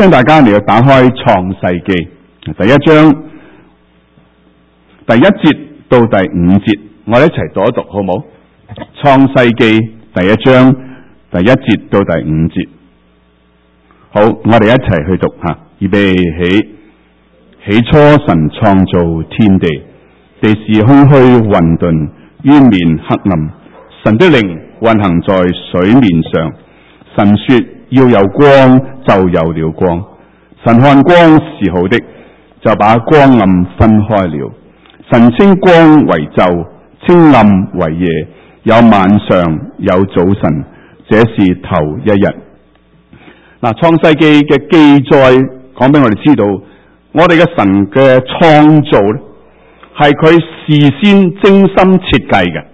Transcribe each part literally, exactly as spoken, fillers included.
請大家嚟到打開創世記第一章第一節到第五節，我哋一齊讀一讀好唔好？創世記第一章第一節到第五節，好，我哋一齊去讀吓。預備起，起初神創造天地，地是空虛混沌，淵面黑暗，神的靈運行在水面上。神說要有光，就有了光。神看光是好的，就把光暗分開了。神稱光為晝，稱暗為夜，有晚上，有早晨，這是頭一日。嗱，創世記嘅記載講俾我哋知道，我哋嘅神嘅創造咧，係佢事先精心設計嘅。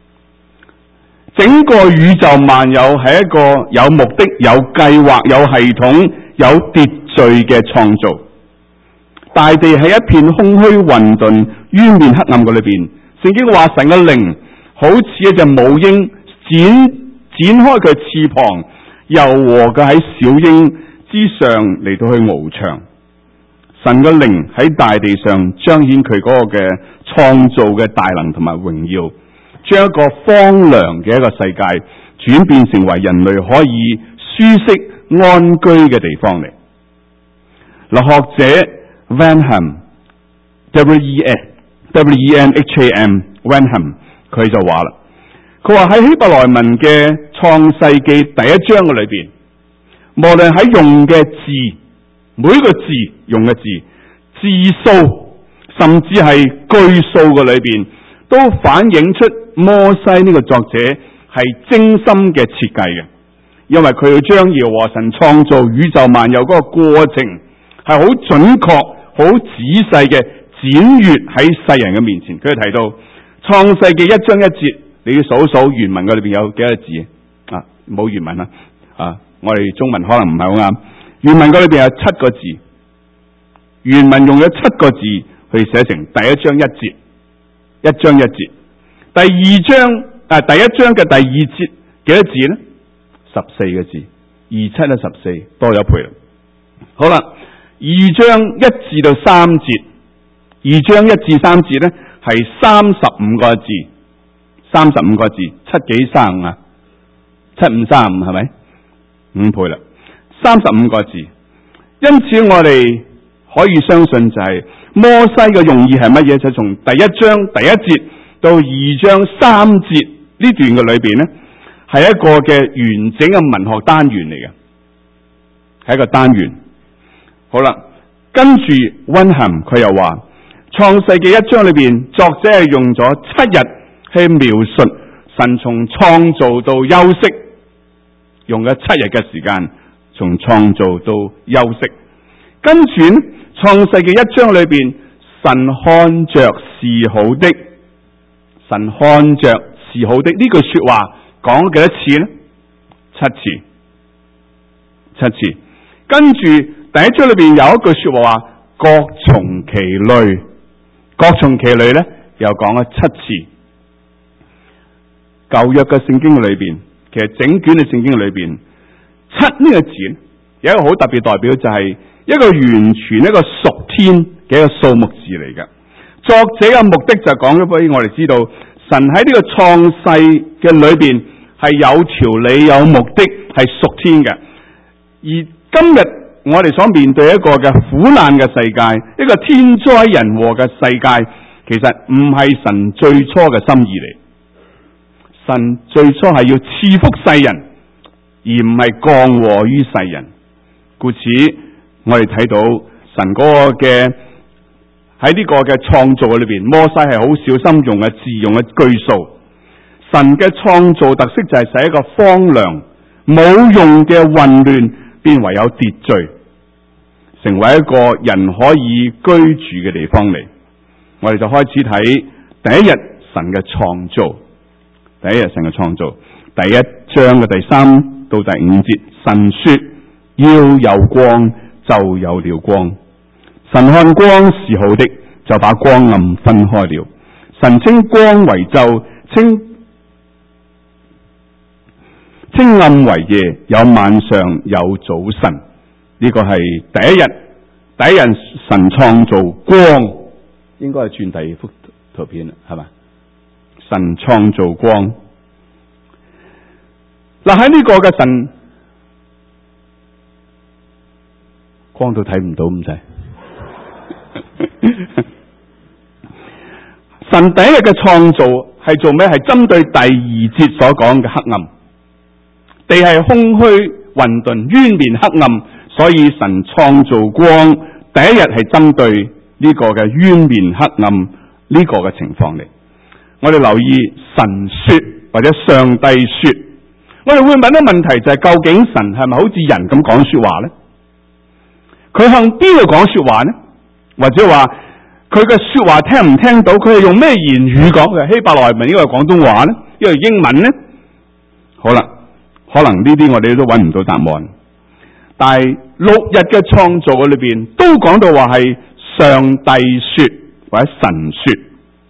整個宇宙萬有係一個有目的、有計劃、有系統、有秩序嘅創造。大地係一片空虛混沌、淵面黑暗嘅裏邊，聖經話神嘅靈好似一隻母鷹展展開佢翅膀，柔和嘅喺小鷹之上嚟到去翱翔。神嘅靈喺大地上彰顯佢嗰個嘅創造嘅大能同埋榮耀，將一個荒涼嘅一個世界轉變成為人類可以舒適安居嘅地方嚟。嗱，學者 Wenham W E N W E N H A M Wenham 佢就話啦，佢話喺希伯來文嘅創世記第一章嘅裏邊，無論喺用嘅字，每一個字用嘅字字數，甚至係句數嘅裏邊，都反映出摩西呢個作者係精心嘅設計嘅，因為佢要將耶和華神創造宇宙萬有嗰個過程係好準確、好仔細嘅展閱喺世人嘅面前。佢提到創世記一章一節，你要數數原文嘅裏邊有幾多字啊？冇原文啦，啊，我哋中文可能唔係好啱。原文嘅裏邊有七個字，原文用咗七個字去寫成第一章一節，一章一節。第二章啊，第一章嘅第二節幾多字呢？十四個字，二七咧十四，多咗一倍啦。好啦，二章一至到三節，二章一至三節咧係三十五個字，三十五個字，七幾三五啊？七五三五係咪？五倍啦，三十五個字。因此我哋可以相信就係摩西嘅用意係乜嘢？就從第一章第一節到二章三節呢段嘅裏邊呢，係一個嘅完整嘅文學單元嚟嘅，係一個單元。好啦，跟住溫涵佢又話，創世記一章裏邊，作者係用咗七日去描述神從創造到休息，用咗七日嘅時間從創造到休息。跟住呢，創世記一章裏邊，神看着是好的。神看着是好的呢句說話講咗幾多次呢？七次，七次。跟住第一章裏邊有一句說話話，各從其類，各從其類呢又講咗七次。舊約嘅聖經裏邊，其實整卷嘅聖經裏邊，七呢個字有一個好特別代表，就係一個完全一個屬天嘅一個數目字嚟嘅。作者嘅目的就講咗俾我哋知道，神喺呢個創世嘅裏邊係有條理、有目的，係屬天嘅。而今日我哋所面對一個嘅苦難嘅世界，一個天災人禍嘅世界，其實唔係神最初嘅心意嚟。神最初係要賜福世人，而唔係降禍於世人。故此，我哋睇到神嗰個嘅喺呢個嘅創造裏邊，摩西係好小心用嘅字，用嘅句數。神嘅創造特色就係使一個荒涼冇用嘅混亂變為有秩序，成為一個人可以居住嘅地方嚟。我哋就開始睇第一日神嘅創造，第一日神嘅創造，第一章嘅第三到第五節，神說要有光，就有了光。神看光是好的，就把光暗分開了。神稱光為晝，稱稱暗為夜，有晚上，有早晨。 呢個係第一日，第一日神創造光，應該係轉第二幅圖片啦，係嘛？神創造光。嗱，喺呢個嘅神光都睇唔到咁滯。神第一日嘅創造係做咩？係針對第二節所講嘅黑暗，地係空虛混沌，淵面黑暗，所以神創造光。第一日係針對呢個嘅淵面黑暗呢個嘅情況嚟。我哋留意神說或者上帝說，我哋會問一個問題，就係究竟神係咪好似人咁講說話呢？佢向邊個講說話呢？或者話佢嘅說話聽唔聽到？佢係用咩言語講嘅？希伯來文呢個係廣東話呢？呢個係英文呢？好啦，可能呢啲我哋都揾唔到答案。但係六日嘅創造嘅裏邊都講到話係上帝說或者神說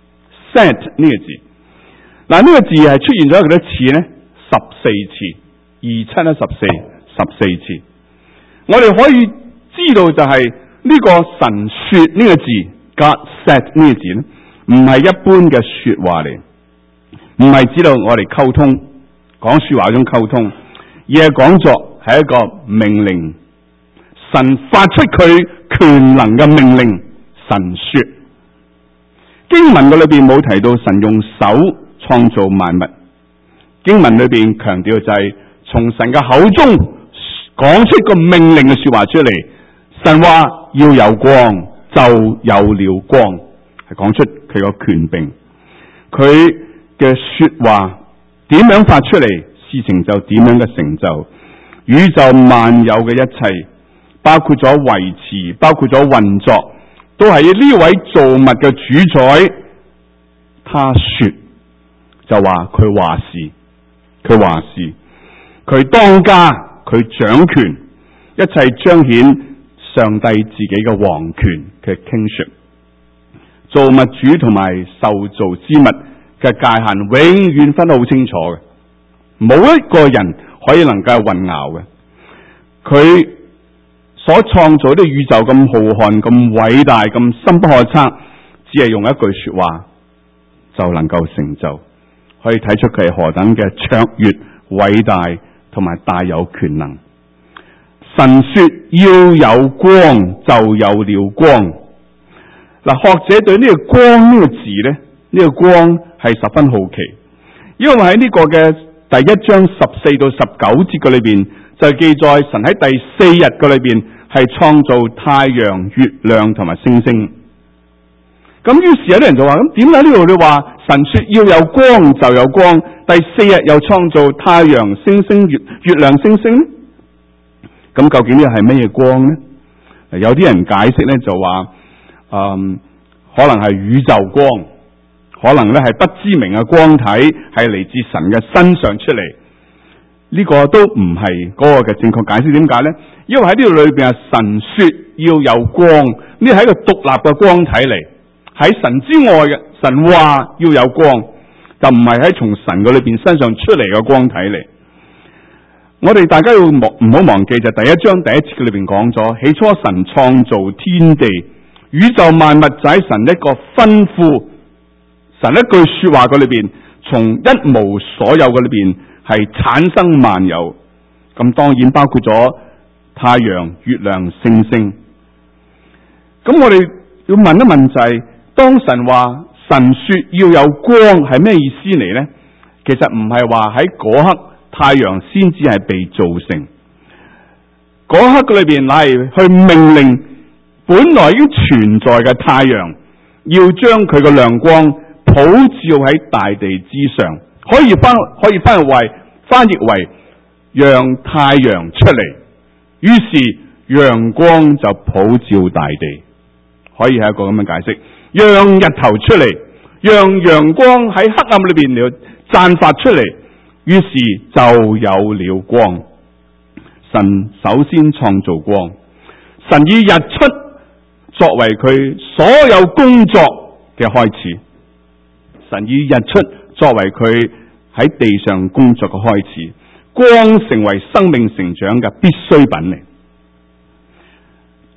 said 呢個字。嗱，呢個字係出現咗幾多次呢？十四次，二七一十四，十四次。我哋可以知道就係呢個神說呢個字 God said 呢個字咧，唔係一般嘅說話嚟，唔係指到我哋溝通講說話嗰種溝通，而係講作係一個命令。神發出佢權能嘅命令，神說。經文嘅裏邊冇提到神用手創造萬物，經文裏邊強調就係從神嘅口中講出個命令嘅說話出嚟。神話要有光，就有了光，係講出佢個權柄。佢嘅說話點樣發出嚟，事情就點樣嘅成就。宇宙萬有嘅一切，包括咗維持，包括咗運作，都係呢位造物嘅主宰。他說就話佢話事，佢話事，佢當家，佢掌權，一切彰顯上帝自己嘅王權嘅 kingship。造物主同埋受造之物嘅界限永遠分得好清楚嘅，冇一個人可以能夠混淆嘅。佢所創造啲宇宙咁浩瀚、咁偉大、咁深不可測，只係用一句說話就能夠成就，可以睇出佢係何等嘅卓越、偉大同埋大有權能。神說要有光，就有了光。嗱，學者對呢個光呢個字咧，呢個光係十分好奇，因為喺呢個嘅第一章十四到十九節嘅裏邊就記載神喺第四日嘅裏邊係創造太陽、月亮同埋星星。咁於是有啲人就話：咁點解呢度你話神說要有光就有光，第四日又創造太陽、星星、月月亮、星星呢？咁究竟呢個係乜嘢光呢？有啲人解釋咧就話，嗯，可能係宇宙光，可能咧係不知名嘅光體，係嚟自神嘅身上出嚟。呢個都唔係嗰個嘅正確解釋。點解呢？因為喺呢度裏邊係神說要有光，呢係一個獨立嘅光體嚟，喺神之外嘅。神話要有光，就唔係喺從神嘅裏邊身上出嚟嘅光體嚟。我哋大家要唔好忘記，就第一章第一節嘅裏邊講咗，起初神創造天地，宇宙萬物就喺神一個吩咐，神一句說話嘅裏邊，從一無所有嘅裏邊係產生萬有。咁當然包括咗太陽、月亮、星星。咁我哋要問一問就係、是，當神話神說要有光係咩意思嚟呢？其實唔係話喺嗰刻太陽先至係被造成，嗰刻嘅裏邊係去命令本來已經存在嘅太陽，要將佢嘅亮光普照喺大地之上，可以翻可以翻譯為翻譯為讓太陽出嚟，於是陽光就普照大地，可以係一個咁嘅解釋。讓日頭出嚟，讓陽光喺黑暗裏邊嚟散發出嚟，於是就有了光。神首先創造光，神以日出作為佢所有工作嘅開始，神以日出作為佢喺地上工作嘅開始，光成為生命成長嘅必需品嚟。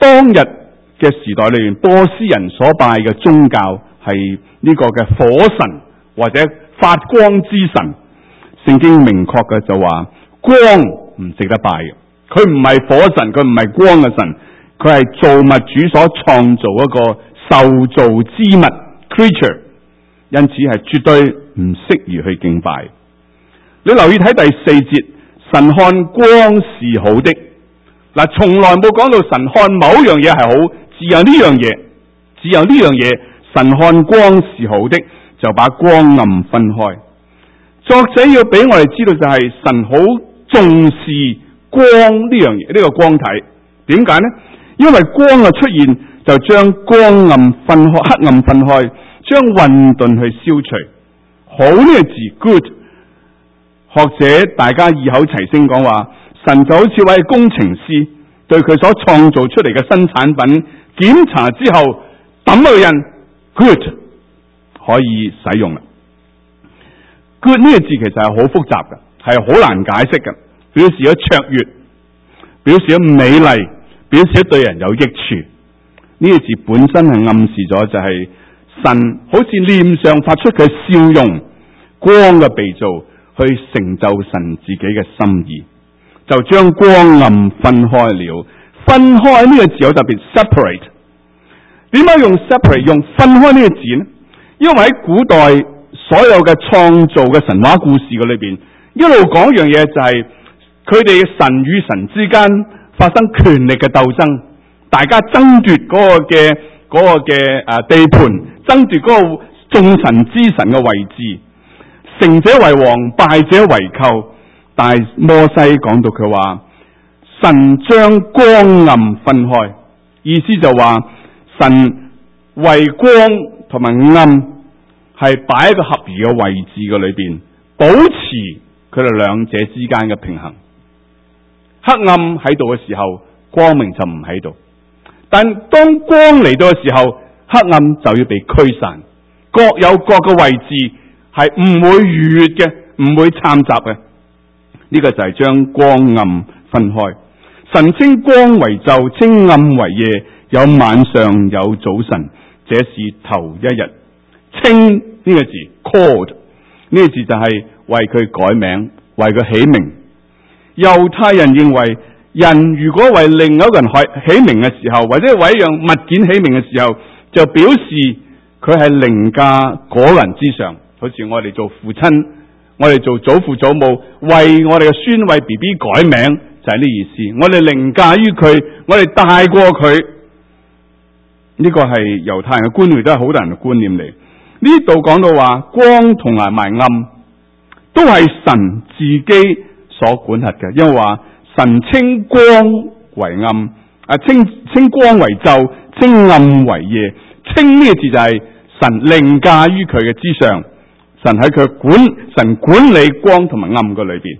當日嘅時代裏面，波斯人所拜嘅宗教係呢個嘅火神或者發光之神。聖經明確嘅就話，光唔值得拜嘅，佢唔係火神，佢唔係光嘅神，佢係造物主所創造一個受造之物 creature， 因此係絕對唔適宜去敬拜。你留意睇第四節，神看光是好的。嗱，從來冇講到神看某樣嘢係好，只有呢樣嘢，只有呢樣嘢，神看光是好的，就把光暗分開。作者要俾我哋知道就係神好重視光呢樣嘢，呢個光體。點解呢？因為光嘅出現就將光暗分開，黑暗分開，將混沌去消除。好呢個字 good， 學者大家異口齊聲講話，神就好似位工程師，對佢所創造出嚟嘅新產品檢查之後抌個印 good， 可以使用啦。good 呢個字其實係好複雜嘅，係好難解釋嘅，表示咗卓越，表示咗美麗，表示咗對人有益處。呢個字本身係暗示咗就係神好似臉上發出嘅笑容，光嘅被造去成就神自己嘅心意，就將光暗分開了。分開呢個字有特別 separate。點解用 separate 用分開呢個字呢？因為喺古代所有嘅創造嘅神話故事嘅裏邊，一路講一樣嘢就係佢哋神與神之間發生權力嘅鬥爭，大家爭奪嗰個嘅嗰個嘅誒地盤，爭奪嗰個眾神之神嘅位置，成者為王，敗者為寇。但係摩西講到佢話，神將光暗分開，意思就話神為光同埋暗係擺喺個合宜嘅位置嘅裏邊，保持佢哋兩者之間嘅平衡。黑暗喺度嘅時候，光明就唔喺度。但當光嚟到嘅時候，黑暗就要被驅散，各有各嘅位置，係唔會逾越嘅，唔會摻雜嘅。呢、這個就係將光暗分開。神稱光為晝，稱暗為夜，有晚上有早晨，這是頭一日。稱呢個字 called 呢個字就係為佢改名，為佢起名。猶太人認為，人如果為另一個人起名嘅時候，或者為一樣物件起名嘅時候，就表示佢係凌駕嗰人之上。好似我哋做父親，我哋做祖父祖母，為我哋嘅孫為 B B 改名，就係呢意思。我哋凌駕於佢，我哋大過佢。呢個係猶太人嘅觀念，都係好多人嘅觀念嚟。呢度講到話光同埋埋暗都係神自己所管轄嘅，因為話神稱光為暗，啊稱稱光為晝，稱暗為夜。稱呢個字就係神凌駕於佢嘅之上，神喺佢管神管理光同埋暗嘅裏邊，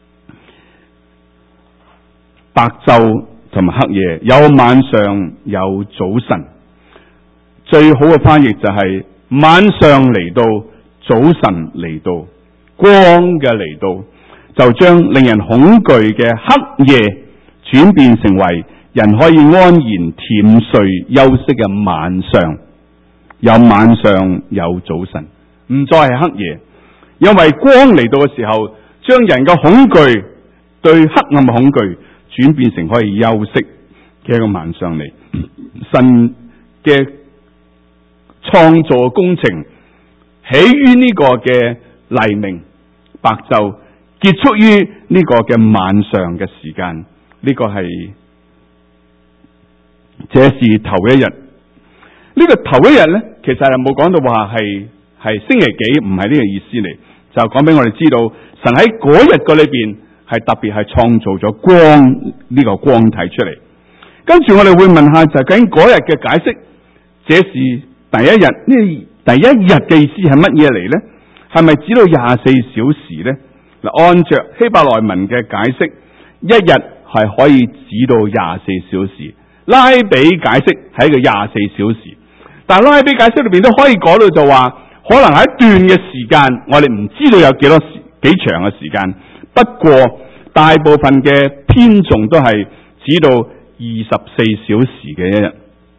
白晝同埋黑夜，有晚上有早晨。最好嘅翻譯就係晚上嚟到，早晨嚟到，光嘅嚟到，就將令人恐懼嘅黑夜轉變成為人可以安然甜睡休息嘅晚上。有晚上有早晨，唔再係黑夜，因為光嚟到嘅時候，將人嘅恐懼對黑暗嘅恐懼轉變成可以休息嘅一個晚上嚟。神嘅創造工程起於呢個嘅黎明白晝，結束於呢個嘅晚上嘅時間。呢、這個係這是頭一日。呢、這個頭一日呢，其實係冇講到話係係星期幾，唔係呢個意思嚟，就講俾我哋知道神喺嗰日嘅裏邊係特別係創造咗光呢個光體出嚟。跟住我哋會問下，就究竟嗰日嘅解釋，這是第一日呢？第一日嘅意思係乜嘢嚟呢？係咪指到廿四小時呢？嗱，按着希伯來文嘅解釋，一日係可以指到廿四小時。拉比解釋係一個廿四小時，但係拉比解釋裏邊都可以講到就話，可能喺一段嘅時間，我哋唔知道有幾多時幾長嘅時間。不過大部分嘅編誦都係指到二十四小時嘅一日。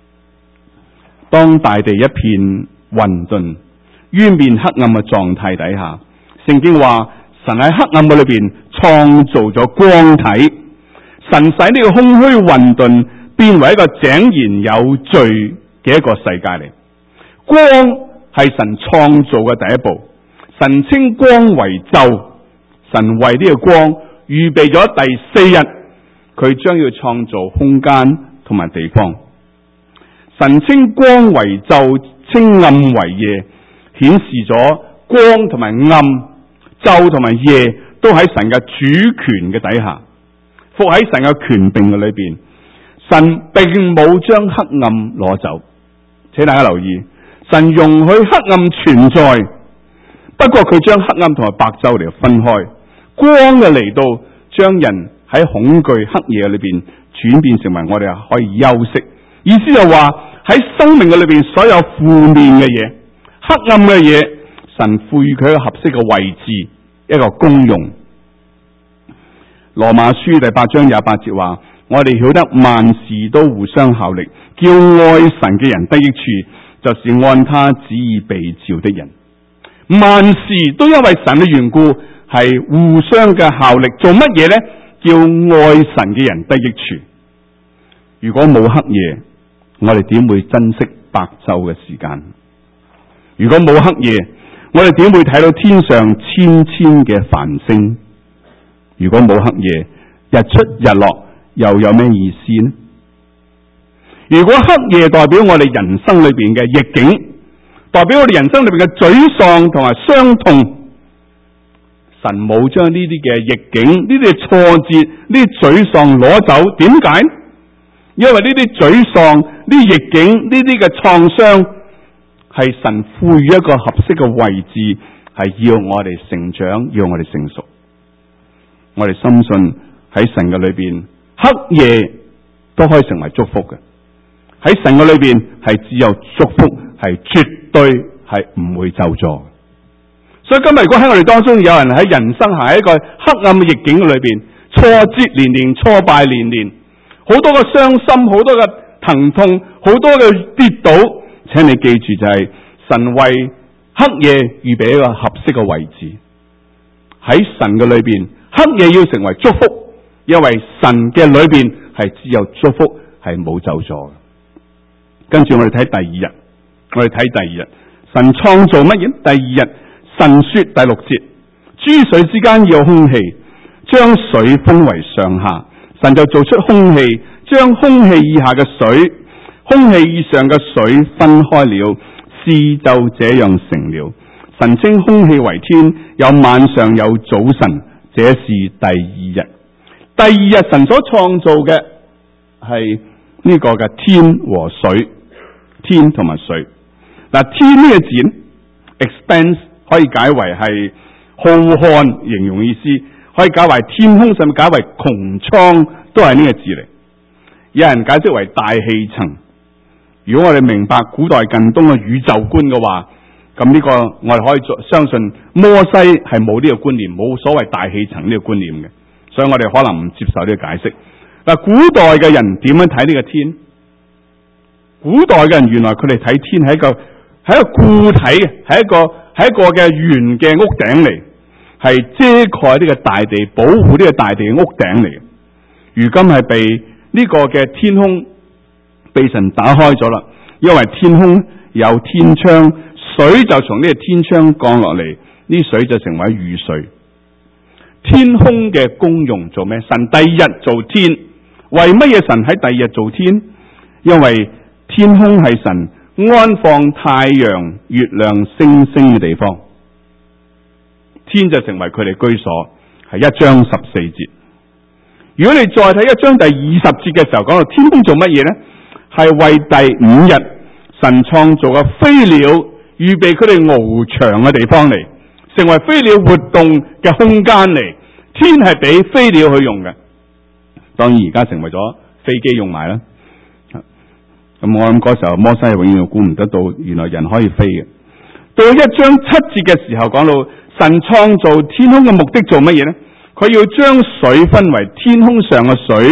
當大地一片混沌、淵面黑暗嘅狀態底下，聖經話神喺黑暗嘅裏邊創造咗光體，神使呢個空虛混沌變為一個井然有序嘅一個世界嚟。光係神創造嘅第一步，神稱光為晝，神為呢個光預備咗第四日，佢將要創造空間同埋地方。神稱光為晝，稱暗為夜，顯示咗光同埋暗、晝同埋夜都喺神嘅主權嘅底下，伏喺神嘅權柄嘅裏邊。神並冇將黑暗攞走，請大家留意，神容許黑暗存在，不過佢將黑暗同埋白晝嚟分開，光嘅嚟到將人喺恐懼黑夜裏邊轉變成為我哋可以休息。意思就話喺生命嘅裏邊所有負面嘅嘢、黑暗嘅嘢，神賦予佢一個合適嘅位置，一個功用。羅馬書第八章廿八節話，我哋曉得萬事都互相效力，叫愛神嘅人得益處，就是按他旨意被召的人。萬事都因為神嘅緣故係互相嘅效力，做乜嘢呢？叫愛神嘅人得益處。如果冇黑夜，我哋點會珍惜白晝嘅時間？如果冇黑夜，我哋點會睇到天上千千嘅繁星？如果冇黑夜，日出日落又有咩意思呢？如果黑夜代表我哋人生裏邊嘅逆境，代表我哋人生裏邊嘅沮喪同埋傷痛，神冇將呢啲嘅逆境、呢啲嘅挫折、呢啲沮喪攞走，點解？因為呢啲沮喪、呢啲逆境、呢啲嘅創傷，係神賦予一個合適嘅位置，係要我哋成長，要我哋成熟。我哋深信喺神嘅裏邊，黑夜都可以成為祝福嘅。喺神嘅裏邊係只有祝福，係絕對係唔會咒詛。所以今日如果喺我哋當中有人喺人生行喺一個黑暗嘅逆境裏邊，挫折連連，挫敗連連，好多嘅傷心，好多嘅疼痛，好多嘅跌倒，請你記住就係神為黑夜預備一個合適嘅位置。喺神嘅裏邊，黑夜要成為祝福，因為神嘅裏邊係只有祝福，係冇咒詛。跟住我哋睇第二日，我哋睇第二日，神創造乜嘢？第二日，神說第六節，諸水之間要有空氣，將水分為上下。神就做出空氣，將空氣以下嘅水、空氣以上嘅水分開了，事就這樣成了。神稱空氣為天，有晚上有早晨，這是第二日。第二日神所創造嘅係呢個嘅天和水，天同埋水。嗱，天呢個字 expanse 可以解為係浩瀚，形容意思可以解為天空，甚至解為穹蒼，都係呢個字嚟。有人解釋為大氣層。如果我哋明白古代近東嘅宇宙觀嘅話，咁呢個我哋可以相信摩西係冇呢個觀念，冇所謂大氣層呢個觀念嘅，所以我哋可能唔接受呢個解釋。嗱，古代嘅人點樣睇呢個天？古代嘅人原來佢哋睇天係一個係一個固體，係一個係一個嘅圓嘅屋頂嚟，係遮蓋呢個大地，保護呢個大地嘅屋頂嚟。如今係被呢個嘅天空被神打開咗啦，因為天空有天窗，水就從呢個天窗降落嚟，呢水就成為雨水。天空嘅功用做咩？神第二日做天，為乜嘢神喺第二日做天？因為天空係神安放太陽、月亮、星星嘅地方，天就成為佢哋居所，係一章十四節。如果你再睇一章第二十節嘅時候，講到天空做乜嘢呢？係為第五日神創造嘅飛鳥預備佢哋翱翔嘅地方嚟，成為飛鳥活動嘅空間嚟。天係俾飛鳥去用嘅，當然而家成為咗飛機用埋啦。咁我諗嗰時候摩西永遠估唔得到，原來人可以飛嘅。到一章七節嘅時候，講到神創造天空嘅目的做乜嘢呢？佢要將水分為天空上嘅水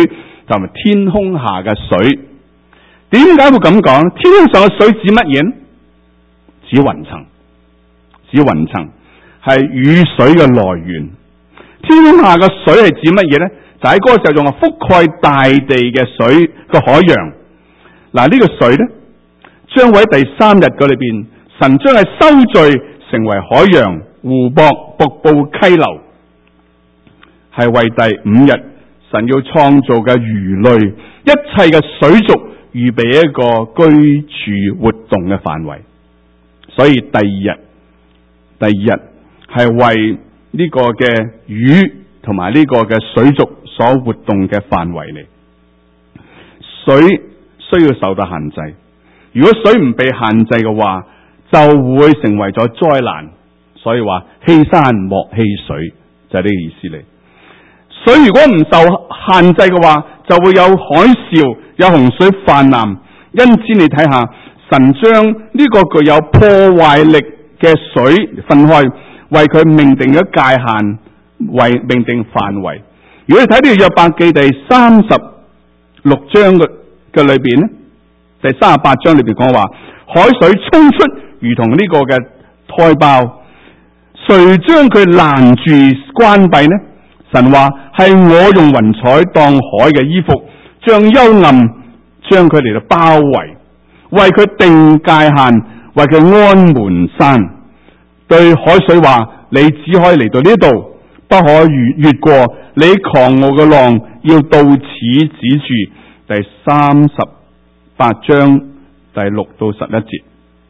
同埋天空下嘅水。點解會咁講？天空上嘅水指乜嘢呢？指雲層，指雲層係雨水嘅來源。天空下嘅水係指乜嘢呢？就喺嗰個時候用覆蓋大地嘅水個海洋。嗱，呢個水呢，將會喺第三日嗰裏邊，神將係收聚成為海洋、湖泊、瀑布、溪流，係為第五日神要創造嘅魚類、一切嘅水族預備一個居住活動嘅範圍。所以第二日，第二日係為呢個嘅魚同埋呢個嘅水族所活動嘅範圍嚟。水需要受到限制，如果水唔被限制嘅話，就會成為咗災難。所以話欺山莫欺水，就係呢個意思嚟。水如果唔受限制嘅話，就會有海嘯、有洪水泛濫。因此你睇下，神將呢個具有破壞力嘅水分開，為佢命定咗界限，為命定範圍。如果你睇呢個約伯記第三十六章嘅嘅裏邊咧，第三十八章裏邊講話，海水衝出如同呢個嘅胎胞，誰將佢攔住關閉呢？神話係我用雲彩當海嘅衣服，將幽暗將佢嚟到包圍，為佢定界限，為佢安門山。對海水話，你只可以嚟到呢度，不可越越過。你狂傲嘅浪要到此止住。第三十八章第六到十一節，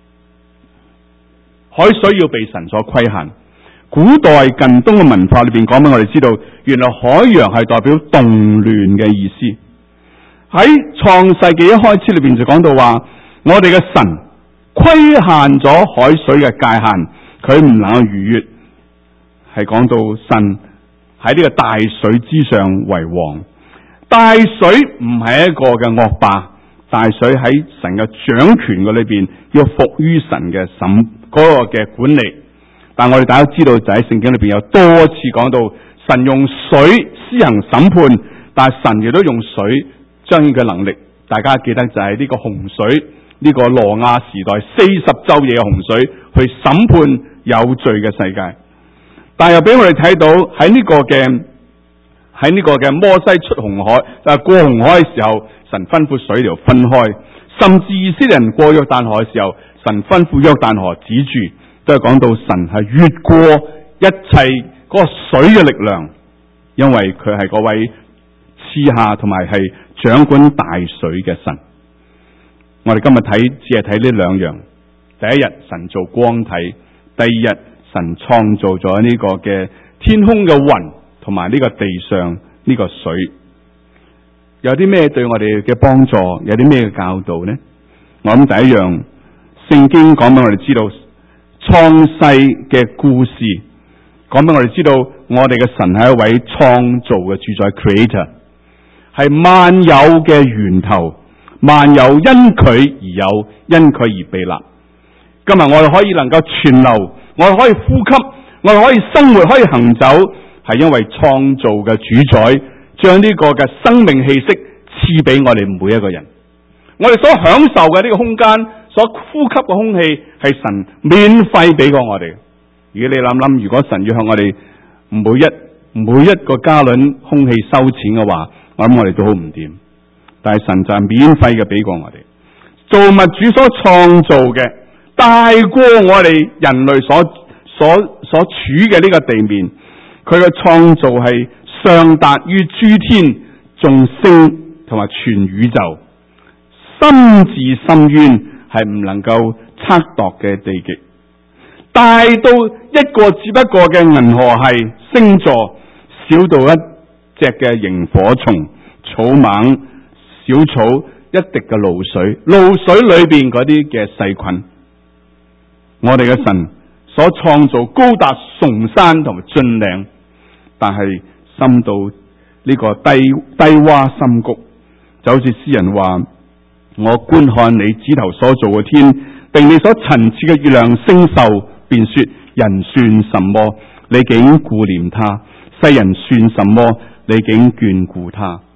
海水要被神所規限。古代近東嘅文化裏邊講俾我哋知道，原來海洋係代表動亂嘅意思。喺創世紀一開始裏邊就講到話，我哋嘅神規限咗海水嘅界限，佢唔能夠逾越。係講到神喺呢個大水之上為王。大水唔係一個嘅惡霸，大水喺神嘅掌權嘅裏邊要服於神嘅審嗰個嘅管理。但我哋大家知道，就喺聖經裏邊有多次講到神用水施行審判，但係神亦都用水將嘅能力。大家記得就係呢個洪水，呢、這個挪亞時代四十晝夜嘅洪水去審判有罪嘅世界。但係又俾我哋睇到喺呢個嘅喺呢個嘅摩西出紅海啊過紅海嘅時候，神吩咐水流分開，甚至以色列人過約旦河嘅時候，神吩咐約旦河止住。都係講到神係越過一切嗰個水嘅力量，因為佢係嗰位賜下同埋係掌管大水嘅神。我哋今日睇只係睇呢兩樣，第一日神做光體，第二日神創造咗呢個嘅天空嘅雲同埋呢個地上呢個水。有啲咩對我哋嘅幫助？有啲咩嘅教導呢？我諗第一樣，聖經講俾我哋知道。創世嘅故事講俾我哋知道，我哋嘅神係一位創造嘅主宰 creator， 係萬有嘅源頭，萬有因佢而有，因佢而被立。今日我哋可以能夠存留，我哋可以呼吸，我哋可以生活，可以行走，係因為創造嘅主宰將呢個嘅生命氣息賜俾我哋每一個人。我哋所享受嘅呢個空間，所呼吸嘅空氣係神免費俾過我哋。如果你諗諗，如果神要向我哋每一每一個加侖空氣收錢嘅話，我諗我哋都好唔掂。但係神就係免費嘅俾過我哋。造物主所創造嘅大過我哋人類所所所處嘅呢個地面，佢嘅創造係上達於諸天眾星同埋全宇宙，深至深淵，係唔能夠測度嘅地極，大到一個只不過嘅銀河系星座，小到一隻嘅螢火蟲、草蜢、小草、一滴嘅露水，露水裏邊嗰啲嘅細菌。我哋嘅神所創造高達崇山同埋峻嶺，但係深到呢個低低洼深谷，就好似詩人話：我觀看你指頭所造嘅天，並你所陳設嘅月亮星宿，便說：人算什麼？你竟顧念他；世人算什麼？你竟眷顧他。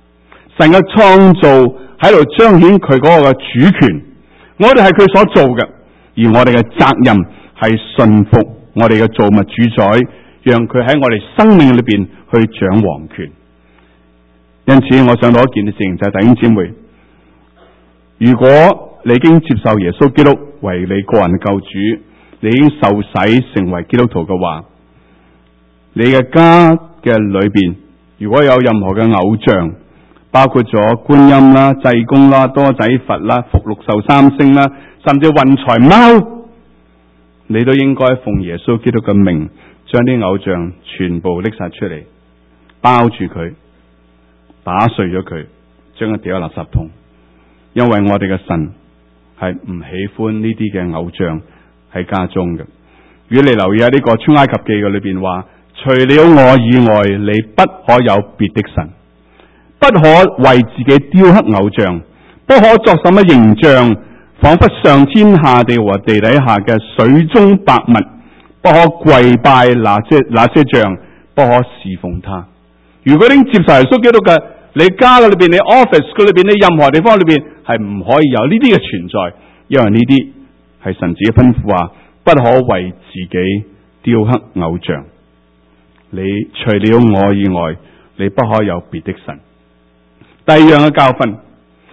神嘅創造喺度彰顯佢嗰個嘅主權，我哋係佢所做嘅，而我哋嘅責任係順服我哋嘅造物主宰，讓佢喺我哋生命裏邊去掌王權。因此我想到一件事情，就係弟兄姊妹，如果你已經接受耶穌基督為你個人救主，你已經受洗成為基督徒嘅話，你嘅家嘅裏邊如果有任何嘅偶像，包括咗觀音啦、濟公啦、多仔佛啦、福祿壽三星啦，甚至運財貓，你都應該奉耶穌基督嘅名，將啲偶像全部拎晒出嚟，包住佢，打碎咗佢，將佢掉喺垃圾桶。因為我哋嘅神係唔喜歡呢啲嘅偶像喺家中嘅。如果你留意下呢個出埃及記嘅裏邊話，除了我以外，你不可有別的神，不可為自己雕刻偶像，不可作什麼形象，仿佛上天下地和地底下嘅水中百物，不可跪拜那些那些像，不可侍奉他。如果你接受耶穌基督嘅，你家嘅裏邊，你 office 嘅裏邊，你任何地方裏邊係唔可以有呢啲嘅存在，因為呢啲係神自己吩咐話，不可為自己雕刻偶像。你除了我以外，你不可有別的神。第二樣嘅教訓，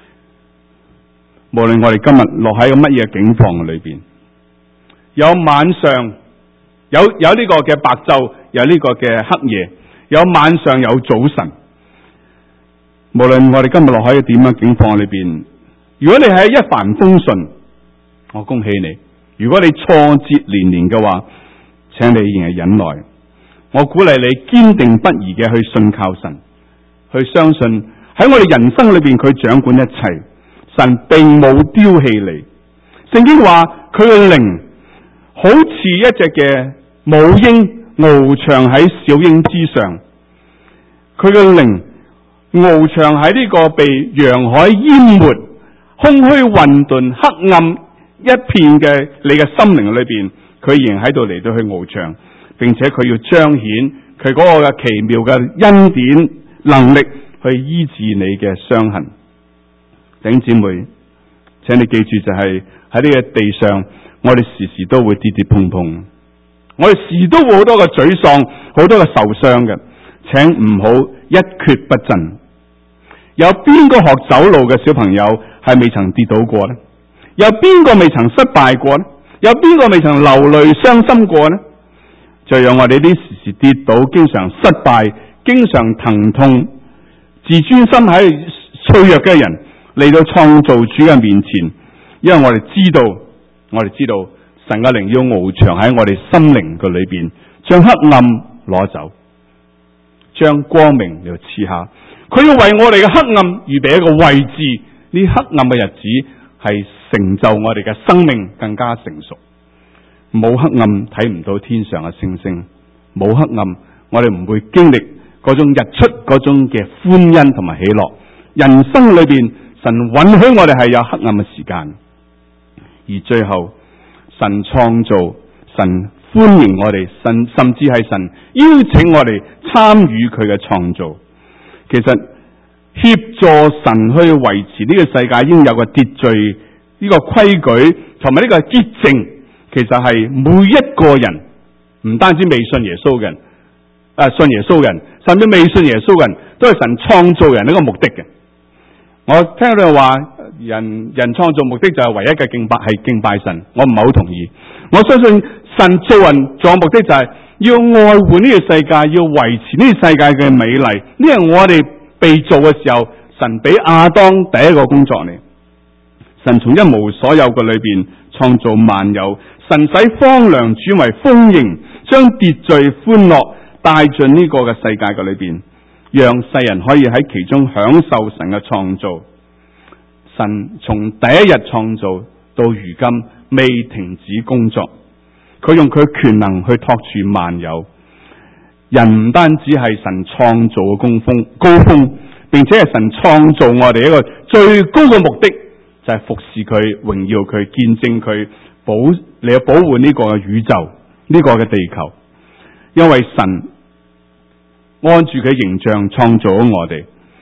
無論我哋今日落喺個乜嘢境況裏邊，有晚上，有有呢個嘅白晝，有呢個嘅黑夜，有晚上，有早晨。無論我哋今日落喺點樣境況裏邊，如果你係一帆風順，我恭喜你；如果你挫折連連嘅話，請你仍係忍耐。我鼓勵你堅定不移嘅去信靠神，去相信喺我哋人生裏邊佢掌管一切，神並冇丟棄你。聖經話佢嘅靈好似一隻嘅母鷹翱翔喺小鷹之上，佢嘅靈翱翔喺呢個被洋海淹沒、空虛混沌、黑暗一片嘅你嘅心靈裏邊，佢仍然喺度嚟到去翱翔，並且佢要彰顯佢嗰個嘅奇妙嘅恩典能力去醫治你嘅傷痕。弟兄姊妹，請你記住，就係喺呢個地上，我哋時時都會跌跌碰碰，我哋時都會好多嘅沮喪，好多嘅受傷嘅，請唔好一蹶不振。有邊個學走路嘅小朋友係未曾跌倒過呢？有邊個未曾失敗過呢？有邊個未曾流淚傷心過呢？就讓我哋啲時時跌倒、經常失敗、經常疼痛、自尊心喺脆弱嘅人嚟到創造主嘅面前，因為我哋知道，我哋知道神嘅靈要翱翔喺我哋心靈嘅裏邊，將黑暗攞走，將光明嚟賜下。佢要為我哋嘅黑暗預備一個位置，呢黑暗嘅日子係成就我哋嘅生命更加成熟。冇黑暗睇唔到天上嘅星星，冇黑暗我哋唔會經歷嗰種日出嗰種嘅歡欣同埋喜樂。人生裏邊神允許我哋係有黑暗嘅時間，而最後神創造，神歡迎我哋，神甚至係神邀請我哋參與佢嘅創造。其實協助神去維持呢個世界應有嘅秩序，呢個規矩同埋呢個潔淨，其實係每一個人，唔單止未信耶穌嘅人，啊信耶穌嘅人，甚至未信耶穌嘅人，都係神創造人呢個目的嘅。我聽到話人人創造目的就係唯一嘅敬拜係敬拜神，我唔係好同意。我相信神做人做目的就係要愛護呢個世界，要維持呢個世界嘅美麗。呢係我哋被造嘅時候，神俾亞當第一個工作嚟。神從一無所有嘅裏邊創造萬有，神使荒涼轉為豐盈，將秩序歡樂帶進呢個嘅世界嘅裏邊，讓世人可以喺其中享受神嘅創造。神從第一日創造到如今未停止工作，佢用佢權能去托住萬有。人唔單止係神創造嘅高峰高峰，並且係神創造我哋一個最高嘅目的，就係服侍佢、榮耀佢、見證佢、保嚟保護呢個嘅宇宙、呢個嘅地球。因為神按住佢形象創造咗我哋，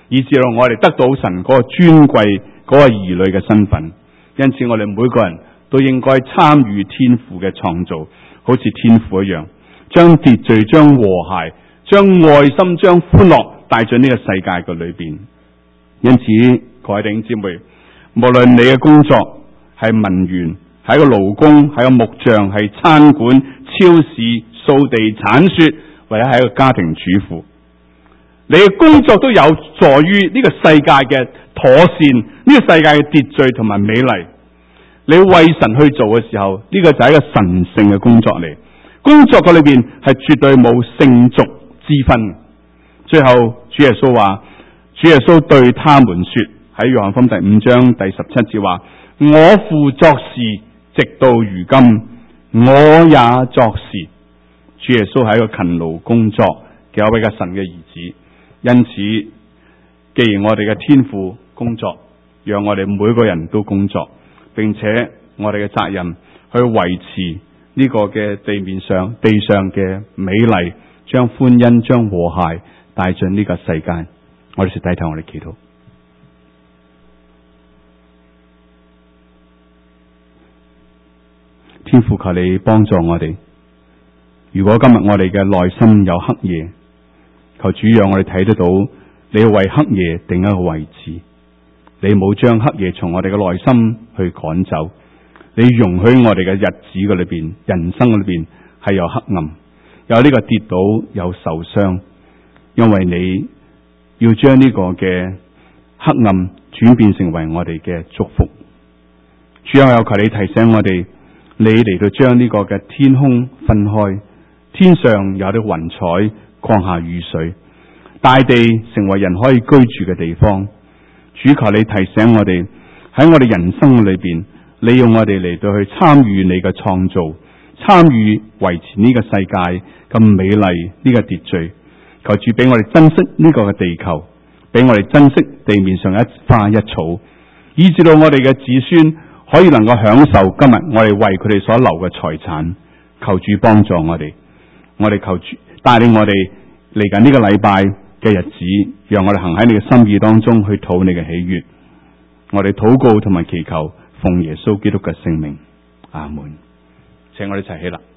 以至到我哋得到神嗰個尊貴嗰個兒女嘅身份。因此我哋每個人都應該參與天父嘅創造，好似天父一樣，將秩序、將和諧、將愛心、將歡樂帶進呢個世界嘅裏邊。因此各位弟兄姊妹，無論你嘅工作係文員，係一個勞工，係個木匠，係餐館、超市、掃地、鏟雪，或者係一個家庭主婦，你嘅工作都有助於呢個世界嘅妥善，呢個世界嘅秩序同埋美麗。你為神去做嘅時候，呢個就係一個神聖嘅工作嚟。工作嘅裏邊係絕對冇聖俗之分。最後主耶穌話，主耶穌對他們說，喺約翰福音第五章第十七節話，我父作事直到如今，我也作事。主耶穌係一個勤勞工作嘅一位嘅神嘅兒子。因此既然我哋嘅天父工作，讓我哋每個人都工作，並且我哋嘅責任去維持呢個嘅地面上地上嘅美麗，將歡欣將和諧帶進呢個世界。我哋是低頭，我哋祈禱。天父，求你幫助我哋。如果今日我哋嘅內心有黑夜，求主讓我哋睇得到你為黑夜定一個位置。你冇將黑夜從我哋嘅內心去趕走，你容許我哋嘅日子嘅裏邊、人生嘅裏邊係有黑暗，有呢個跌倒，有受傷，因為你要將呢個嘅黑暗轉變成為我哋嘅祝福。主啊，有求你提醒我哋，你嚟到將呢個嘅天空分開，天上有啲雲彩降下雨水，大地成為人可以居住嘅地方。主，求你提醒我哋喺我哋人生裏邊，你用我哋嚟到去參與你嘅創造，參與維持呢個世界咁美麗呢個秩序。求主俾我哋珍惜呢個嘅地球，俾我哋珍惜地面上一花一草，以至到我哋嘅子孫可以能夠享受今日我哋為佢哋所留嘅財產。求主幫助我哋，我哋求主帶領我哋嚟緊呢個禮拜嘅日子，讓我哋行喺你嘅心意當中去討你嘅喜悅。我哋禱告同埋祈求，奉耶穌基督嘅聖名，阿門。請我哋一齊起立。